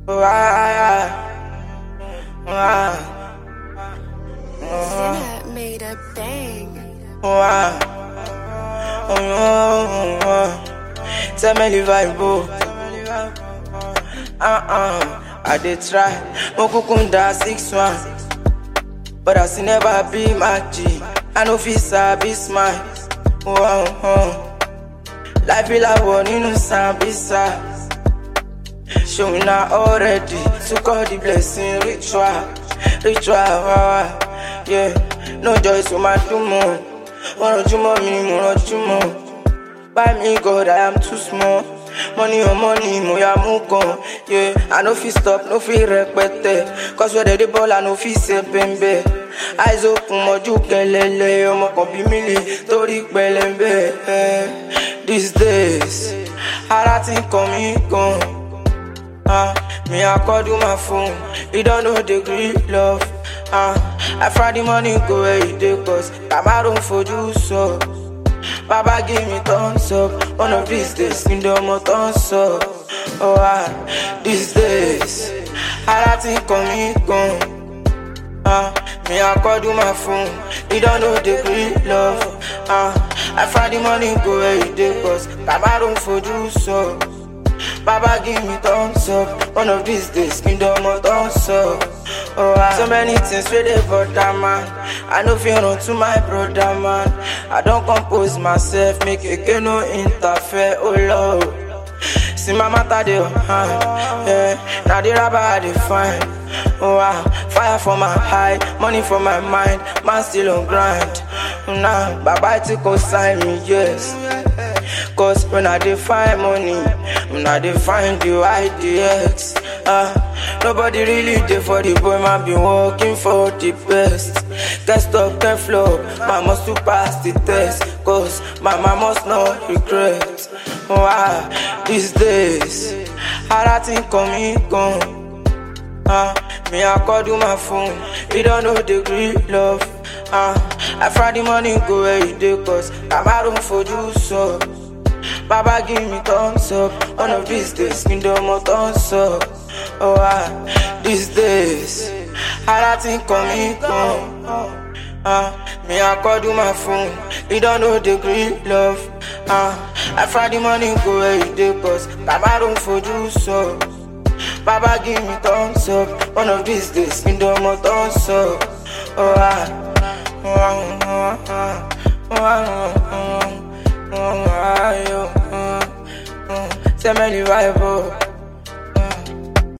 Sinat made a bang. Tell me the vibe, I did try, Mokukunda 6'1", but I still never be my G. I know fisa be smile. Life is like one in Sambisa. Showing out already, so call the blessing ritual. Yeah, no joy so my tomorrow. By me God, I am too small. Money on money, moya mukon. Yeah, I no fi stop, no fi repete. Cause where the ball, I no fi se bembe. Eyes open, moju kelele. Omo kon bi mili, tori pelembe. These days, I think coming gone. Me I call you my phone. You don't know the great love. I find the money go where you dey, cause I'm out for you so. Baba give me thumbs up. One of these days, in the more thumbs up. These days, I think coming gone. Me I call you my phone. You don't know the great love. I find the money go where you dey, cause I'm out for you so. Baba give me thumbs up. One of these days, in the more thumbs up. So many things where they bother man. I know feel run to my brother man. I don't compose myself, make it no interfere. Oh Lord, see my matter they yeah. Now the rabbi they fine. Fire for my eye, money for my mind. Man still on grind. Nah, Baba to consign me, yes. Cause when I define money, when I define the IDX, nobody really there for the boy, man been working for the best. Can't stop, can't flop, man must to pass the test. Cause mama must not regret. These days, I think coming gone. Me I call you my phone. You don't know the great love. I find the money go where you dey, cause I'm out for you so. Baba give me thumbs up. One of these days, in the more thumbs up. These days, I think coming gone. Me I call you my phone. You don't know the great love. I find the money go where you dey, cause I'm out for you so. Baba give me thumbs up. One of these days, in the more thumbs up. Tell me the vibe.